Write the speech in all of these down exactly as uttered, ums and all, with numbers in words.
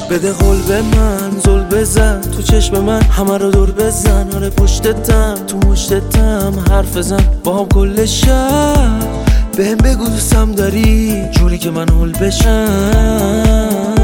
بده قول به من، زل بزن تو چشم من، همه رو دور بزن. آره پشتتم تو مشتتم، حرف زن با هم کل شب. بهم بگو دوستم داری جوری که من هول بشم.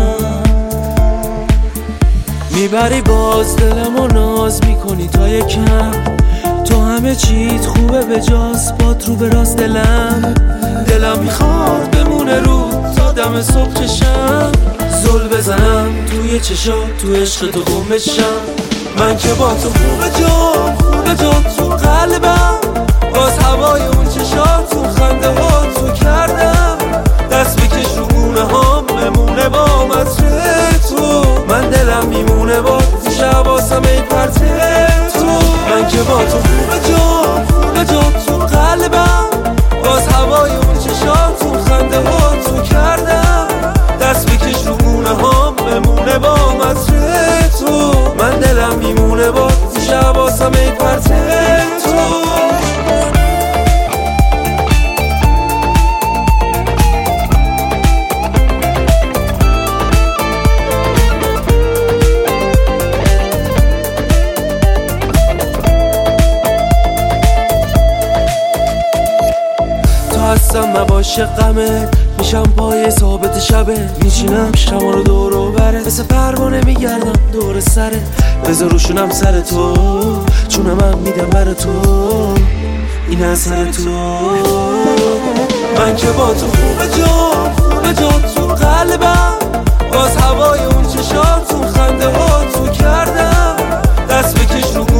میبری باز دلم و ناز میکنی تا یکم. تو همه چیت خوبه به جاست، باد رو به راست دلم. دلم میخواد بمونه رو تا دم صبح چشم. زل بزنم توی چشات، تو عشق تو گم بشم. من که با تو خوبه جام، خوبه جام تو قلبم. باز هوای اون چشات، تو خنده ها تو کردم. دست بکش رو گونه هام، بمونه با مطره تو. من دلم میمونه با شب واسم ای پرته تو. من که با تو خوبه جام، خوبه جام تو قلبم. باز هوای اون چشات، تو خنده ها تو کردم. دست بکش رو گونه هام، بمونه با مطره تو. من دلم میمونه با شب واسم ای پرته تو. هستم نباشه غمه، میشم پای ثابت شبه. میچینم شما رو دور و بره، مثل پروانه میگردم دور سره. بذار روشونم سر تو، چون من میدم بر تو. این اثر تو. من که با تو خوبه جام، خوبه جام تو قلبم. باز هوای اون چشات، تو خنده ها تو کردم. دست بکش رو